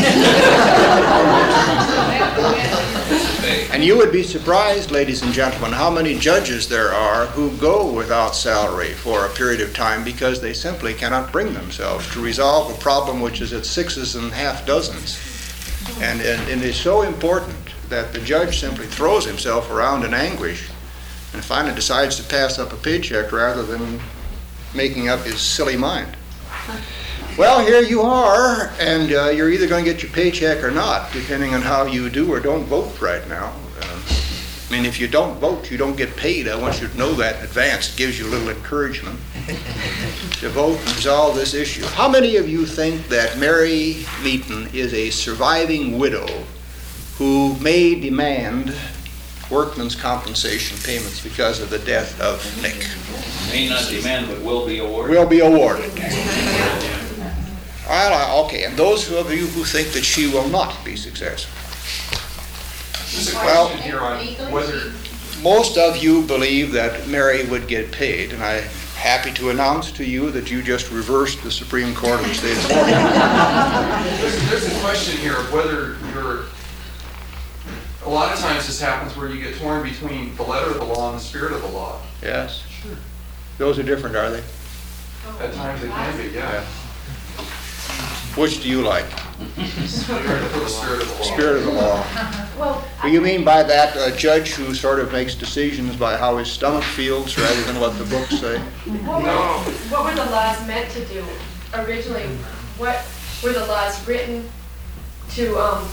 And you would be surprised, ladies and gentlemen, how many judges there are who go without salary for a period of time because they simply cannot bring themselves to resolve a problem which is at sixes and half dozens. And it is so important that the judge simply throws himself around in anguish and finally decides to pass up a paycheck rather than making up his silly mind. Well, here you are, and you're either going to get your paycheck or not, depending on how you do or don't vote right now. I mean, if you don't vote, you don't get paid. I want you to know that in advance. It gives you a little encouragement to vote and resolve this issue. How many of you think that Mary Meaton is a surviving widow who may demand workman's compensation payments because of the death of Nick? May not demand, but will be awarded. Will be awarded. Well, okay, and those of you who think that she will not be successful. There's a Well, question here on whether, most of you believe that Mary would get paid, and I'm happy to announce to you that you just reversed the Supreme Court of the state of Washington. there's a question here of whether you're, a lot of times this happens where you get torn between the letter of the law and the spirit of the law. Yes? Those are different, are they? At times they can be, yeah. Which do you like? The spirit of the law. Spirit of the law. Well, Do you mean by that a judge who sort of makes decisions by how his stomach feels rather than what the books say? what were the laws meant to do originally? What were the laws written to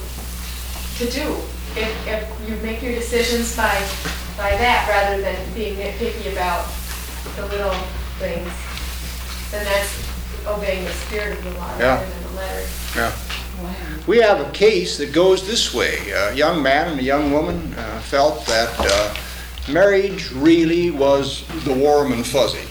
do? If you make your decisions by that rather than being nitpicky about the little things, then that's obeying the spirit of the law rather than the letter. Yeah. We have a case that goes this way. A young man and a young woman felt that marriage really was the warm and fuzzy.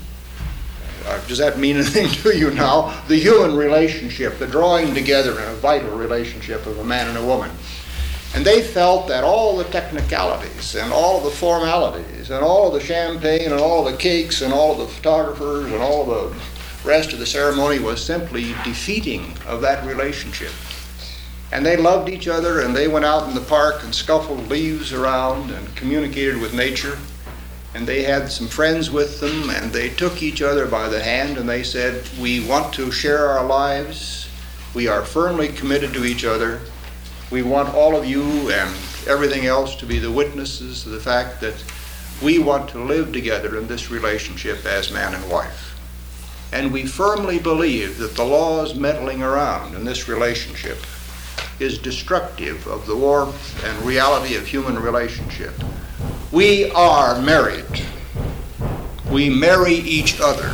Does that mean anything to you now? The human relationship, the drawing together in a vital relationship of a man and a woman. And they felt that all the technicalities and all the formalities and all the champagne and all the cakes and all the photographers and all the rest of the ceremony was simply defeating of that relationship. And they loved each other, and they went out in the park and scuffled leaves around and communicated with nature. And they had some friends with them, and they took each other by the hand, and they said, we want to share our lives. We are firmly committed to each other. We want all of you and everything else to be the witnesses to the fact that we want to live together in this relationship as man and wife. And we firmly believe that the laws meddling around in this relationship is destructive of the warmth and reality of human relationship. We are married. We marry each other.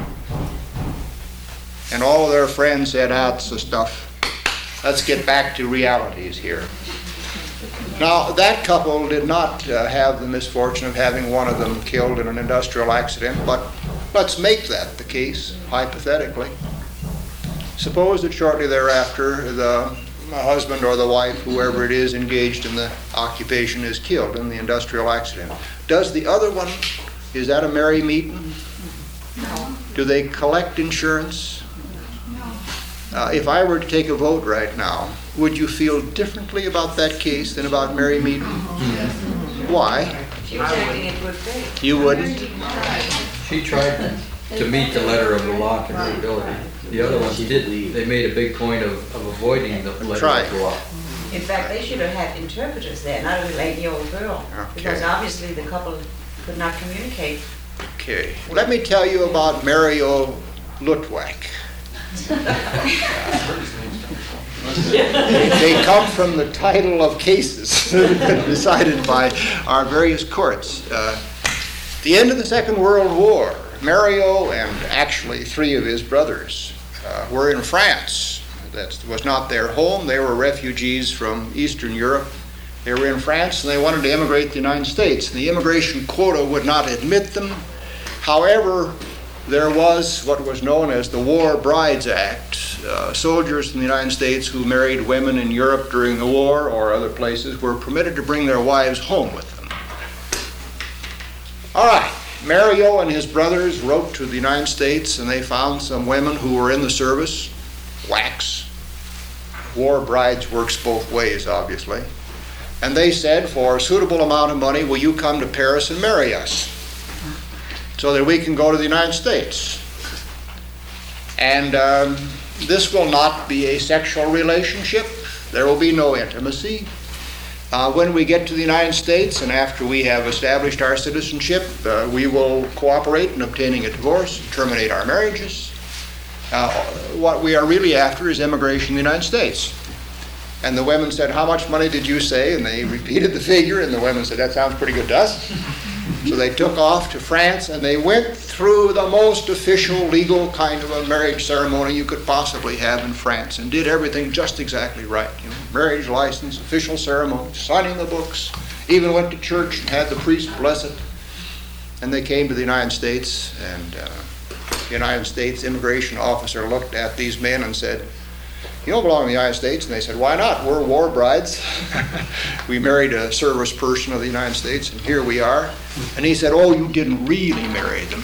And all of their friends said, that's the stuff. Let's get back to realities here. Now, that couple did not have the misfortune of having one of them killed in an industrial accident, but let's make that the case, hypothetically. Suppose that shortly thereafter, the husband or the wife, whoever it is engaged in the occupation, is killed in the industrial accident. Does the other one, is that a Mary Meaton? No. Do they collect insurance? If I were to take a vote right now, would you feel differently about that case than about Mary Meaton? Why? She was acting in good faith. You wouldn't? She tried to meet the letter of the law to her ability. The other ones didn't. They made a big point of avoiding the letter of the law. In fact, they should have had interpreters there, not a 8-year-old girl. Okay. Because obviously the couple could not communicate. Okay. Let me tell you about Mario Lutwak. They come from the title of cases decided by our various courts. At the end of the Second World War, Mario and actually 3 of his brothers were in France. That was not their home. They were refugees from Eastern Europe. They were in France and they wanted to immigrate to the United States. The immigration quota would not admit them. However, there was what was known as the War Brides Act. Soldiers in the United States who married women in Europe during the war or other places were permitted to bring their wives home with them. All right, Mario and his brothers wrote to the United States and they found some women who were in the service, wax. War brides works both ways, obviously. And they said, for a suitable amount of money, will you come to Paris and marry us so that we can go to the United States? And this will not be a sexual relationship. There will be no intimacy. When we get to the United States and after we have established our citizenship, we will cooperate in obtaining a divorce, terminate our marriages. What we are really after is immigration to the United States. And the women said, how much money did you say? And they repeated the figure, and the women said, that sounds pretty good to us. So they took off to France, and they went through the most official, legal kind of a marriage ceremony you could possibly have in France, and did everything just exactly right. You know, marriage license, official ceremony, signing the books, even went to church and had the priest bless it. And they came to the United States, and the United States immigration officer looked at these men and said, you don't belong in the United States. And they said, why not? We're war brides. We married a service person of the United States, and here we are. And he said, oh, you didn't really marry them.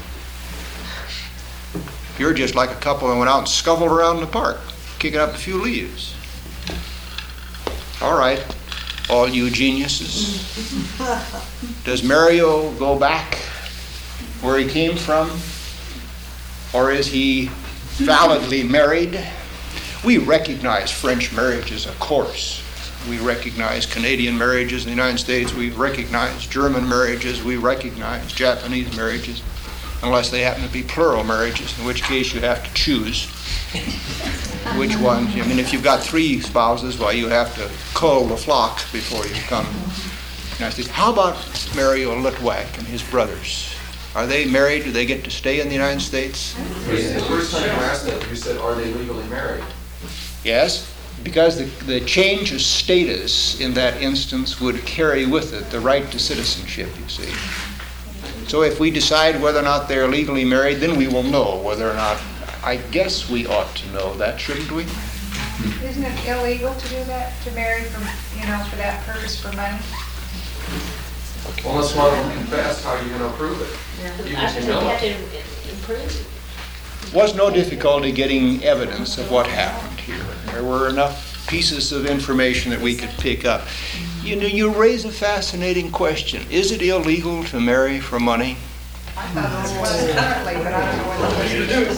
You're just like a couple that went out and scuffled around in the park, kicking up a few leaves. All right, all you geniuses. Does Mario go back where he came from? Or is he validly married? We recognize French marriages, of course. We recognize Canadian marriages in the United States. We recognize German marriages. We recognize Japanese marriages, unless they happen to be plural marriages, in which case you have to choose which one. I mean, if you've got 3 spouses, well, you have to cull the flock before you come to the United States. How about Mario Litwack and his brothers? Are they married? Do they get to stay in the United States? The first time you asked that, you said, are they legally married? Yes, because the change of status in that instance would carry with it the right to citizenship, you see. So if we decide whether or not they're legally married, then we will know whether or not, I guess we ought to know that, shouldn't we? Isn't it illegal to do that, to marry for, for that purpose, for money? Well, unless one of them confessed, how are you going to prove it? Even I if think you you know have it. to improve. Was no difficulty getting evidence of what happened here. There were enough pieces of information that we could pick up. You know, you raise a fascinating question. Is it illegal to marry for money? I thought it was currently, but I don't know what it is.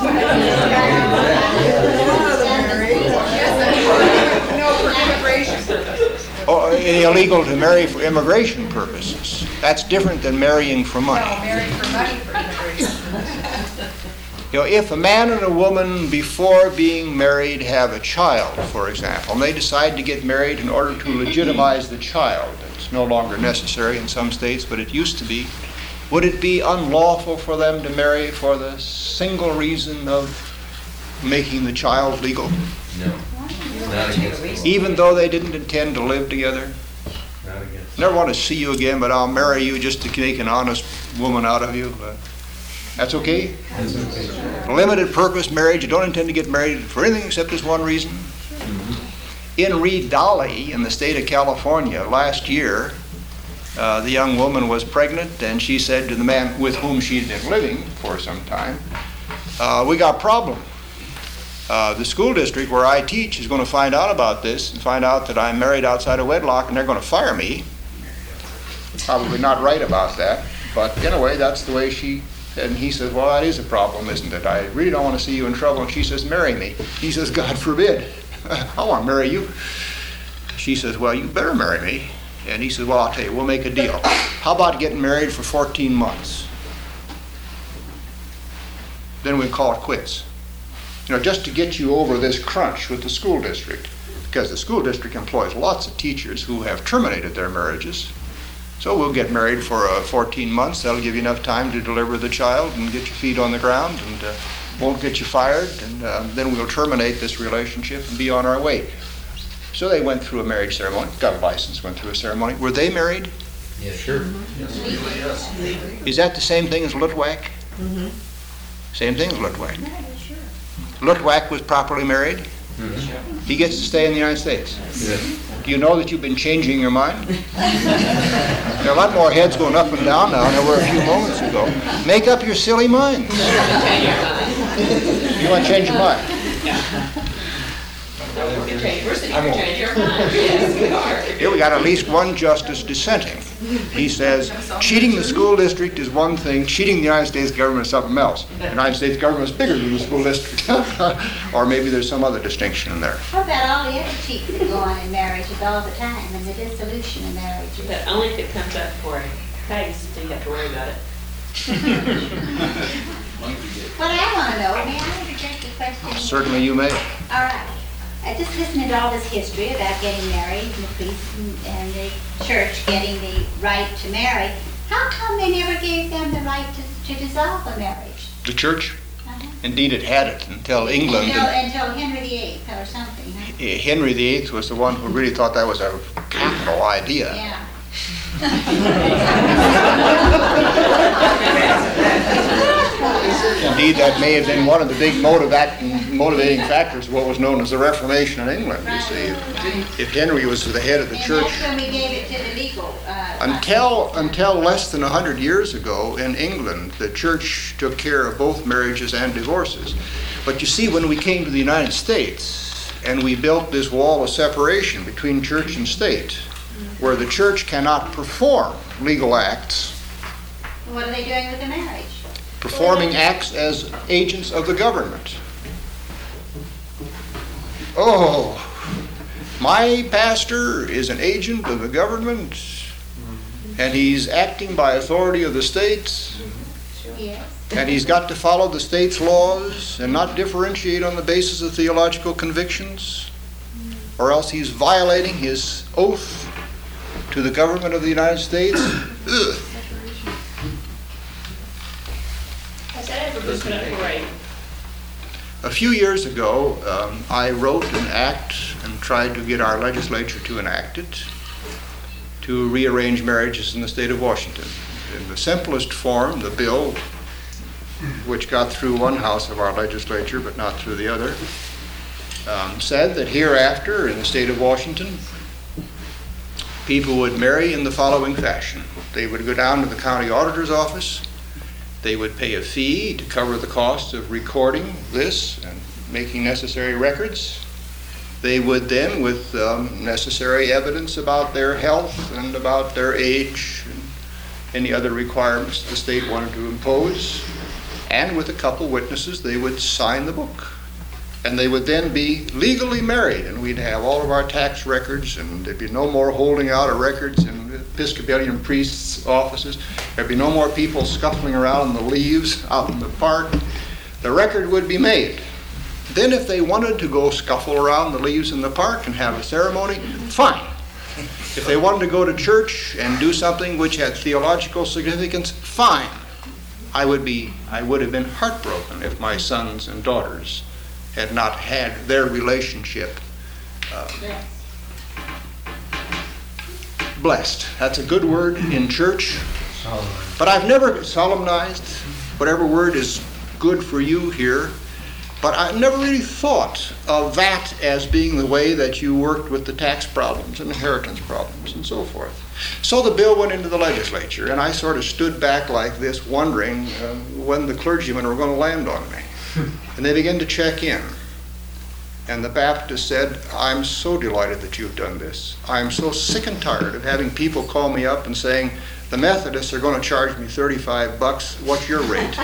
No, for immigration purposes. Or illegal to marry for immigration purposes. That's different than marrying for money. No, marrying for money for immigration purposes. You know, if a man and a woman before being married have a child, for example, and they decide to get married in order to legitimize the child, it's no longer necessary in some states, but it used to be, would it be unlawful for them to marry for the single reason of making the child legal? No. Not against. Even though they didn't intend to live together? Not against. Never want to see you again, but I'll marry you just to make an honest woman out of you. That's okay? That's okay. Limited purpose marriage. You don't intend to get married for anything except this one reason. In Reed Dolly in the state of California last year, the young woman was pregnant, and she said to the man with whom she'd been living for some time, we got a problem. The school district where I teach is going to find out about this and find out that I'm married outside of wedlock, and they're going to fire me. Probably not right about that, but anyway, that's the way she. And he says, well, that is a problem, isn't it? I really don't want to see you in trouble. And she says, marry me. He says, God forbid. I want to marry you. She says, well, you better marry me. And he says, well, I'll tell you, we'll make a deal. How about getting married for 14 months? Then we'll call it quits. just to get you over this crunch with the school district, because the school district employs lots of teachers who have terminated their marriages. So we'll get married for 14 months. That'll give you enough time to deliver the child and get your feet on the ground, and won't get you fired, and then we'll terminate this relationship and be on our way. So they went through a marriage ceremony, got a license, went through a ceremony. Were they married? Yeah, sure. Is that the same thing as Lutwak? Mm-hmm. Same thing as Lutwak. Lutwak was properly married. He gets to stay in the United States. Do you know that you've been changing your mind? There are a lot more heads going up and down now than there were a few moments ago. Make up your silly minds. You want to change your mind? Here we got at least one justice dissenting. He says, cheating the school district is one thing, cheating the United States government is something else. The United States government is bigger than the school district. Or maybe there's some other distinction in there. How about all the other cheats that go on in marriages all the time and the dissolution of marriages? But only if it comes up for a case, so you have to worry about it. What I want to know, may I interject a question? Certainly you may. All right. I just listened to all this history about getting married and the priest and the church getting the right to marry. How come they never gave them the right to dissolve a marriage? The church? Indeed, it had it until England. Until Henry VIII or something, huh? Henry VIII was the one who really thought that was a capital idea. Yeah. Indeed, that may have been one of the big motivating factors of what was known as the Reformation in England. You see, if Henry was the head of the church. That's when we gave it to the legal. Until less than 100 years ago in England, the church took care of both marriages and divorces. But you see, when we came to the United States and we built this wall of separation between church and state, where the church cannot perform legal acts, What are they doing with the marriage? performing acts as agents of the government. Oh, my pastor is an agent of the government, and he's acting by authority of the state, Yes. and he's got to follow the state's laws and not differentiate on the basis of theological convictions, or else he's violating his oath to the government of the United States. Ugh. Has that ever been put up for a A few years ago, I wrote an act and tried to get our legislature to enact it to rearrange marriages in the state of Washington. In the simplest form, the bill, which got through one house of our legislature but not through the other, said that hereafter in the state of Washington, people would marry in the following fashion. They would go down to the county auditor's office. They would pay a fee to cover the cost of recording this and making necessary records. They would then, with necessary evidence about their health and about their age and any other requirements the state wanted to impose, and with a couple witnesses, they would sign the book. And they would then be legally married, and we'd have all of our tax records, and there'd be no more holding out of records in Episcopalian priests' offices. There'd be no more people scuffling around in the leaves out in the park. The record would be made. Then if they wanted to go scuffle around the leaves in the park and have a ceremony, fine. If they wanted to go to church and do something which had theological significance, fine. I would have been heartbroken if my sons and daughters had not had their relationship blessed. That's a good word in church. But I've never solemnized, whatever word is good for you here, but I've never really thought of that as being the way that you worked with the tax problems and inheritance problems and so forth. So the bill went into the legislature, and I sort of stood back like this, wondering when the clergymen were going to land on me. And they began to check in. And the Baptist said, I'm so delighted that you've done this. I'm so sick and tired of having people call me up and saying, the Methodists are going to charge me $35. What's your rate?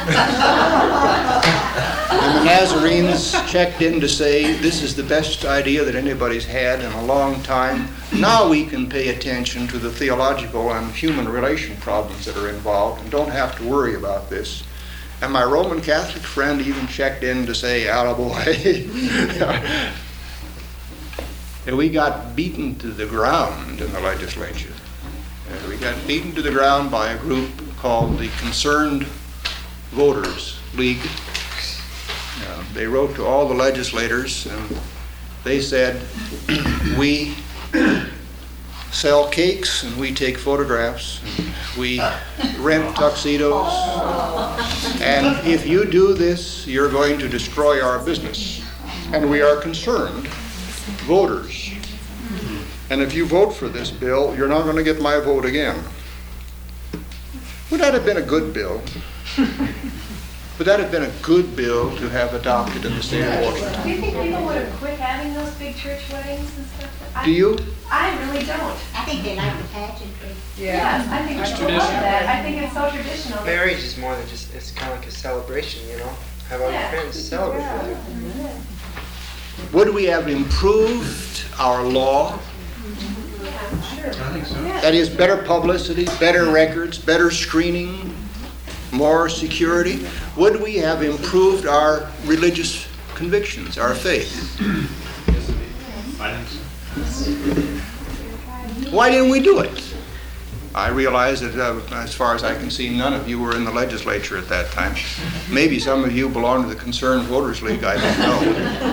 And the Nazarenes checked in to say, this is the best idea that anybody's had in a long time. Now we can pay attention to the theological and human relation problems that are involved and don't have to worry about this. And my Roman Catholic friend even checked in to say, attaboy. And we got beaten to the ground in the legislature. We got beaten to the ground by a group called the Concerned Voters League. They wrote to all the legislators and they said, we sell cakes and we take photographs and we rent tuxedos, and if you do this, you're going to destroy our business. And we are concerned voters. And if you vote for this bill, you're not going to get my vote again. Would that have been a good bill? Would that have been a good bill to have adopted in the state of Washington? Do you think people would have quit having those big church weddings and stuff? Do you? I really don't. I think they like the pageantry. Yes, I think It's people love traditional. that. I think it's so traditional. Marriage is more than just, it's kind of like a celebration, you know? Have all your friends celebrate with you. Would we have improved our law? Sure. I think so. That is, better publicity, better records, better screening, more security? Would we have improved our religious convictions, our faith? I think so. Why didn't we do it? I realize that as far as I can see, none of you were in the legislature at that time. Maybe some of you belong to the Concerned Voters League, I don't know.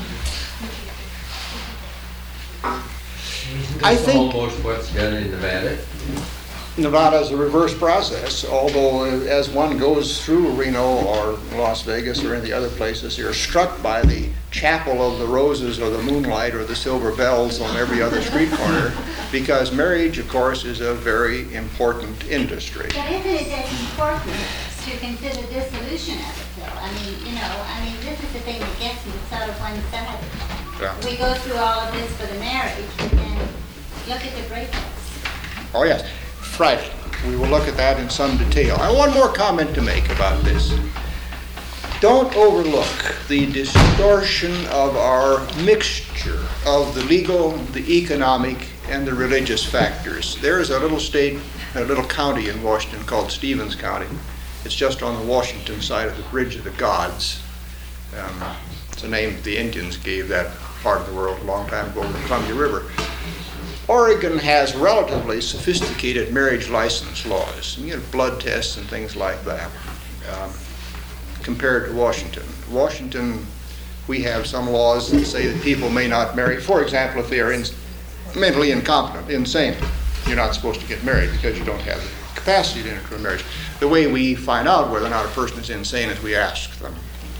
I That's think almost what's done in Nevada. Nevada is a reverse process, although as one goes through Reno or Las Vegas or any of the other places, you're struck by the chapel of the roses or the moonlight or the silver bells on every other street corner, because marriage, of course, is a very important industry. But isn't it as important to consider dissolution as a pill? This is the thing that gets me sort of one side. Yeah. We go through all of this for the marriage, and then look at the breakups. Oh, yes. Friday. We will look at that in some detail. I have one more comment to make about this. Don't overlook the distortion of our mixture of the legal, the economic, and the religious factors. There is a little county in Washington called Stevens County. It's just on the Washington side of the Bridge of the Gods. It's a name the Indians gave that part of the world a long time ago, the Columbia River. Oregon has relatively sophisticated marriage license laws. You get blood tests and things like that, compared to Washington. Washington, we have some laws that say that people may not marry. For example, if they are mentally incompetent, insane, you're not supposed to get married because you don't have the capacity to enter into a marriage. The way we find out whether or not a person is insane is we ask them.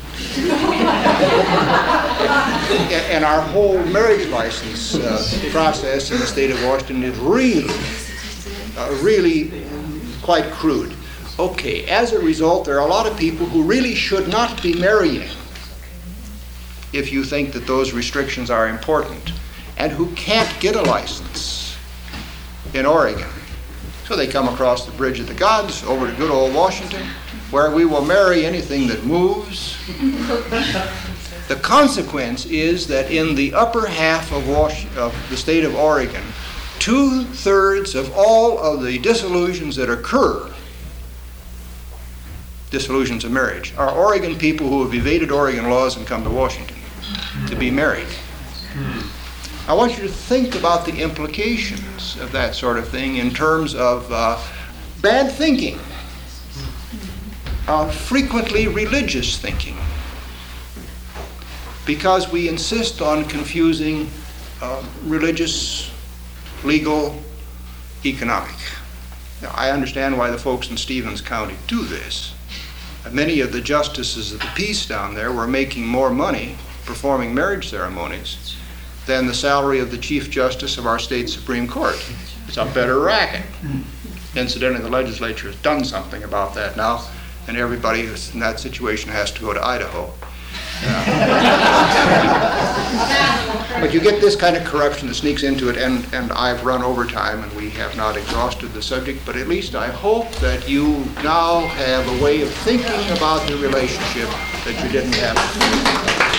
And our whole marriage license process in the state of Washington is really quite crude. Okay, as a result, there are a lot of people who really should not be marrying, if you think that those restrictions are important, and who can't get a license in Oregon. So they come across the Bridge of the Gods over to good old Washington, where we will marry anything that moves. The consequence is that in the upper half of the state of Oregon, 2/3 of all of the dissolutions that occur, dissolutions of marriage, are Oregon people who have evaded Oregon laws and come to Washington to be married. I want you to think about the implications of that sort of thing in terms of bad thinking, frequently religious thinking, because we insist on confusing religious, legal, economic. Now, I understand why the folks in Stevens County do this. Many of the justices of the peace down there were making more money performing marriage ceremonies than the salary of the Chief Justice of our state Supreme Court. It's a better racket. Incidentally, the legislature has done something about that now, and everybody who's in that situation has to go to Idaho. But you get this kind of corruption that sneaks into it, and I've run over time and we have not exhausted the subject, but at least I hope that you now have a way of thinking about the relationship that you didn't have.